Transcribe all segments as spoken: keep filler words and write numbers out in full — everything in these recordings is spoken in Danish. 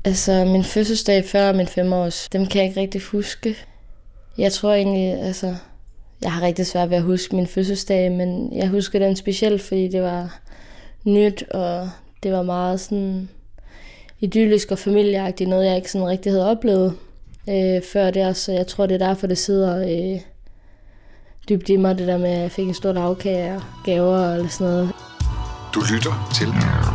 Altså, min fødselsdag før min femårs, dem kan jeg ikke rigtig huske. Jeg tror egentlig, altså, jeg har rigtig svært ved at huske min fødselsdag, men jeg husker den specielt, fordi det var nyt, og det var meget sådan idyllisk og familieagtigt, noget jeg ikke sådan rigtig havde oplevet øh, før det, så jeg tror, det er derfor, det sidder øh, dybt i mig, det der med, at jeg fik en stor lavkage og gaver eller sådan noget. Du lytter til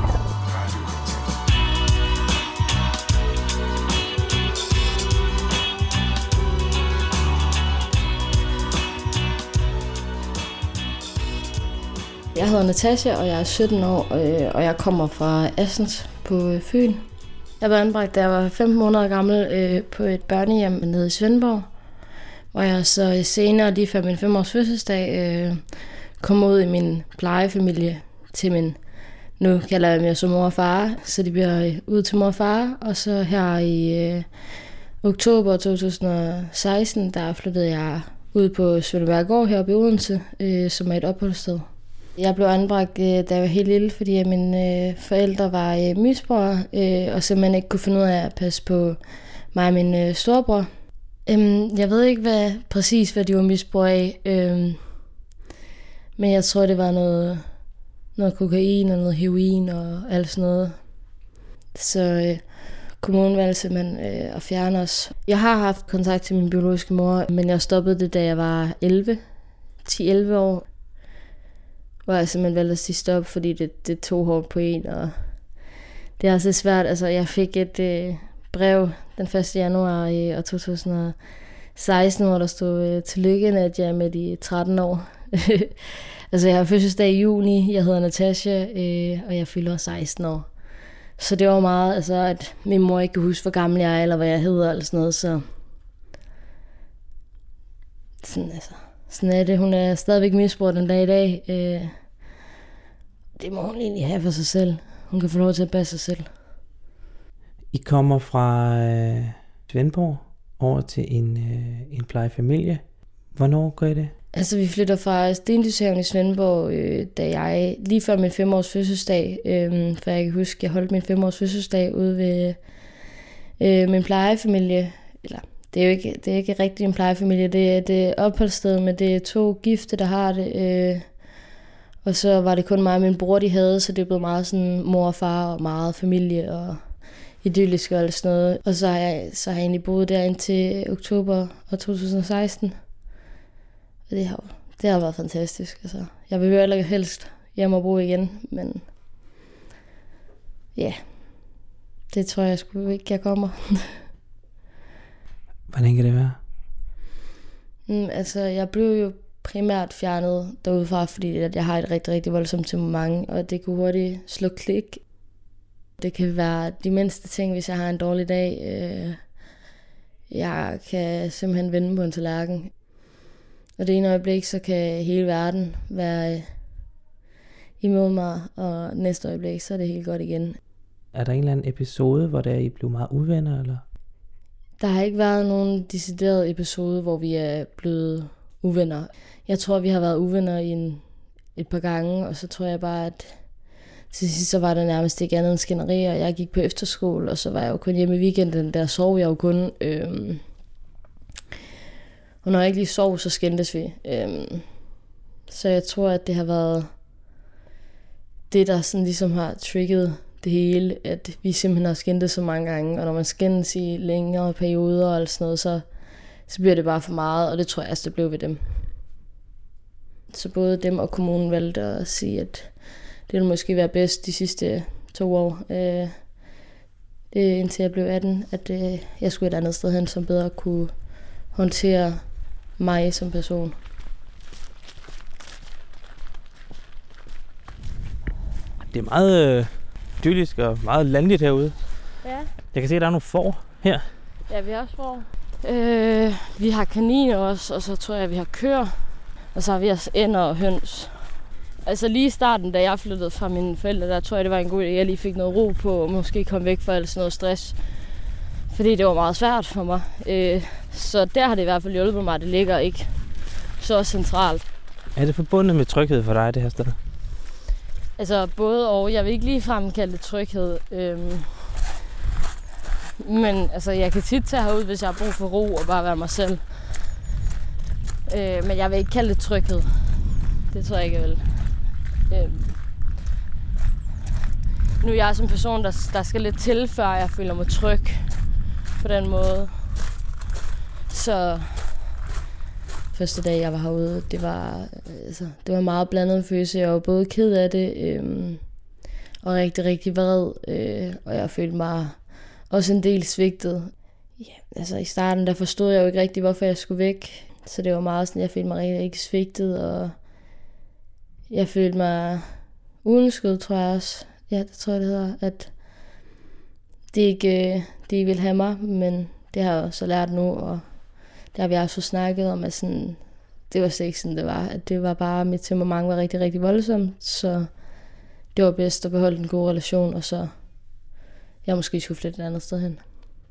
Jeg hedder Natasha, og jeg er sytten år, og jeg kommer fra Assens på Fyn. Jeg blev anbragt, da jeg var femten måneder gammel på et børnehjem nede i Svendborg, hvor jeg så senere, lige før min femårs fødselsdag, kom ud i min plejefamilie til min, nu kalder jeg mig som mor og far, så det bliver ud til mor og far, og så her i oktober to tusind og seksten, der flyttede jeg ud på Svendborggård heroppe i Odense, som er et opholdssted. Jeg blev anbragt, da jeg var helt lille, fordi mine forældre var misbrugere, og simpelthen ikke kunne finde ud af at passe på mig og min storebror. Jeg ved ikke hvad, præcis, hvad de var misbrugere af, men jeg tror, det var noget, noget kokain og noget heroin og alt sådan noget. Så kommunen valgte simpelthen at fjerne os. Jeg har haft kontakt til min biologiske mor, men jeg stoppede det, da jeg var elleve, ti elleve år. Hvor jeg simpelthen valgte at sige stop, fordi det, det tog hårdt på en, og det er altså svært. Altså, jeg fik et øh, brev den første januar i år to tusind og seksten, hvor der stod øh, tillykke, at jeg er med de tretten år. Altså, jeg har fødselsdag i juni, jeg hedder Natasha, øh, og jeg fylder seksten år. Så det var meget, altså, at min mor ikke kan huske, hvor gammel jeg er, eller hvad jeg hedder, eller sådan noget, så sådan, altså. Sådan er det. Hun er stadigvæk misbrugt den dag i dag. Øh, det må hun egentlig have for sig selv. Hun kan få lov til at passe sig selv. I kommer fra øh, Svendborg over til en, øh, en plejefamilie. Hvornår gør I det? Altså, vi flytter fra Stendyshaven i Svendborg, øh, da jeg lige før min femårs fødselsdag, øh, for jeg kan huske, jeg holdt min femårs fødselsdag ude ved øh, min plejefamilie, eller Det er jo ikke, det er ikke rigtig en plejefamilie, det er et opholdssted, men det er to gifte, der har det. Øh, og så var det kun mig og min bror, de havde, så det blev meget sådan mor og far og meget familie og idyllisk og alt sådan noget. Og så har jeg, så har jeg egentlig boet der indtil oktober to tusind og seksten. Og det har, det har været fantastisk. Altså, jeg vil jo ikke helst hjem og bo igen, men ja, det tror jeg sgu ikke, jeg kommer. Hvordan kan det være? Mm, altså, jeg blev jo primært fjernet derudfra, fordi at jeg har et rigtig, rigtig voldsomt temperament, og det kunne hurtigt slå klik. Det kan være de mindste ting, hvis jeg har en dårlig dag. Øh, jeg kan simpelthen vende på en tallerken. Og det ene øjeblik, så kan hele verden være imod mig, og næste øjeblik, så er det helt godt igen. Er der en eller anden episode, hvor der I blev meget uvenner, eller? Der har ikke været nogen decideret episode, hvor vi er blevet uvenner. Jeg tror, vi har været uvenner i en, et par gange, og så tror jeg bare, at til sidst så var der nærmest ikke andet end skænderi, og jeg gik på efterskole, og så var jeg jo kun hjemme i weekenden, der sov jeg jo kun. Øhm, og når jeg ikke lige sov, så skændtes vi. Øhm, så jeg tror, at det har været det, der sådan ligesom har trigget det hele, at vi simpelthen har skændtes så mange gange, og når man skændes i længere perioder og sådan noget, så, så bliver det bare for meget, og det tror jeg også, det blev ved dem. Så både dem og kommunen valgte at sige, at det ville måske være bedst de sidste to år, øh, det, indtil jeg blev atten, at øh, jeg skulle et andet sted hen, som bedre kunne håndtere mig som person. Det er meget øh, idyllisk og meget landligt herude. Ja. Jeg kan se, at der er nogle får her. Ja, vi har også får. Øh, vi har kaniner også, og så tror jeg, at vi har køer. Og så har vi også ænder og høns. Altså lige i starten, da jeg flyttede fra mine forældre, der tror jeg, det var en god idé, at jeg lige fik noget ro på, og måske kom væk fra alt sådan noget stress. Fordi det var meget svært for mig. Øh, så der har det i hvert fald hjulpet mig, at det ligger ikke så centralt. Er det forbundet med tryghed for dig, det her sted? Altså både og. Jeg vil ikke ligefrem kalde det tryghed. Øhm, Men altså, jeg kan tit tage herud, hvis jeg har brug for ro og bare være mig selv. Øh, men jeg vil ikke kalde det tryghed. Det tror jeg ikke, jeg vil. Øh, nu er jeg som person, der, der skal lidt til, før jeg føler mig tryg på den måde. Så første dag, jeg var herude, det var, altså, det var meget blandet følelse. Jeg var både ked af det, øh, og rigtig, rigtig vred. Øh, og jeg følte mig også en del svigtet. Ja, altså i starten, der forstod jeg jo ikke rigtig, hvorfor jeg skulle væk. Så det var meget sådan, jeg følte mig rigtig, rigtig svigtet, og jeg følte mig uønsket, tror jeg også. Ja, det tror jeg, det hedder, at det ikke, de ikke vil have mig, men det har jeg så lært nu, og det har vi også snakket om, at sådan, det var slet ikke sådan, det var. At det var bare, mit temperament var rigtig, rigtig voldsomt, så det var bedst at beholde en god relation, og så jeg måske skulle flytte et andet sted hen.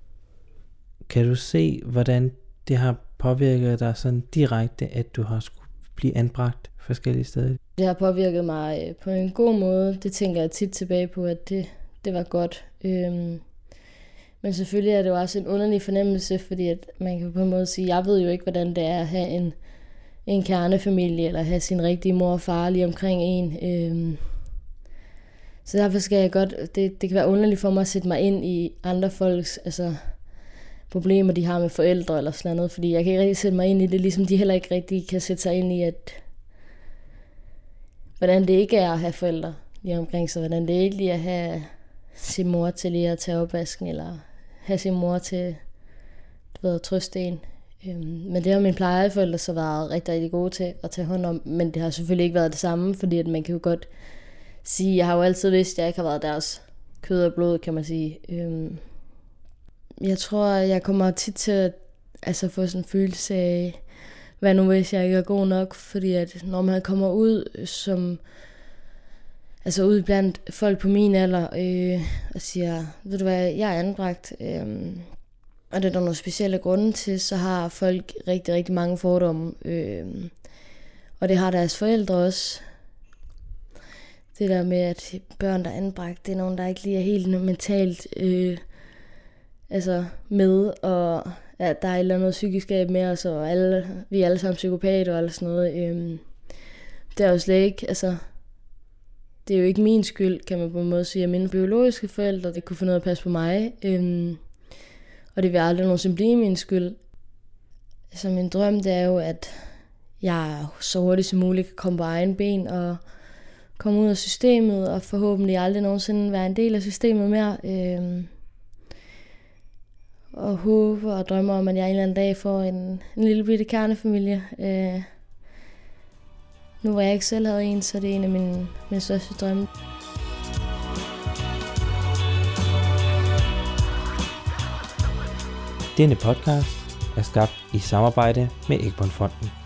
Kan du se, hvordan det har påvirket dig sådan direkte, at du har skulle blive anbragt forskellige steder? Det har påvirket mig på en god måde. Det tænker jeg tit tilbage på, at det, det var godt. Øhm, men selvfølgelig er det jo også en underlig fornemmelse, fordi at man kan på en måde sige, jeg ved jo ikke, hvordan det er at have en, en kernefamilie, eller have sin rigtige mor og far lige omkring en. Øhm, så derfor skal jeg godt, det, det kan være underligt for mig at sætte mig ind i andre folks altså, problemer, de har med forældre eller sådan noget, fordi jeg kan ikke rigtig sætte mig ind i det, ligesom de heller ikke rigtig kan sætte sig ind i, at hvordan det ikke er at have forældre lige omkring sig, hvordan det ikke lige er at have sin mor til lige at tage opvasken, eller have sin mor til du ved, at trøste en. Øhm, men det har mine plejeforældre så været rigtig, rigtig gode til at tage hånd om, men det har selvfølgelig ikke været det samme, fordi at man kan jo godt sige, jeg har jo altid vidst, at jeg ikke har været deres kød og blod, kan man sige. Øhm, jeg tror, jeg kommer tit til at altså, få sådan en følelse af, hvad nu hvis jeg ikke er god nok, fordi at når man kommer ud som altså ud blandt folk på min alder øh, og siger, ved du hvad, jeg er anbragt, øh, og det er der nogle specielle grunde til, så har folk rigtig, rigtig mange fordomme, øh, og det har deres forældre også. Det der med, at børn, der er anbragt, det er nogen, der ikke lige er helt mentalt øh, altså med, og ja, der er et eller andet psykisk med os, og alle, vi er alle sammen psykopater og alt sådan noget. Øhm, det er jo slet ikke, altså, det er jo ikke min skyld, kan man på en måde sige, at mine biologiske forældre, det kunne få noget at passe på mig, øhm, og det vil aldrig nogensinde blive min skyld. Altså min drøm, det er jo, at jeg så hurtigt som muligt kan komme på egen ben, og komme ud af systemet, og forhåbentlig aldrig nogensinde være en del af systemet mere. Øhm, og håber og drømmer om, at jeg en eller anden dag får en, en lille bitte kernefamilie. Øh, nu hvor jeg ikke selv havde en, så er det en af mine, mine største drømme. Denne podcast er skabt i samarbejde med Egmont Fonden.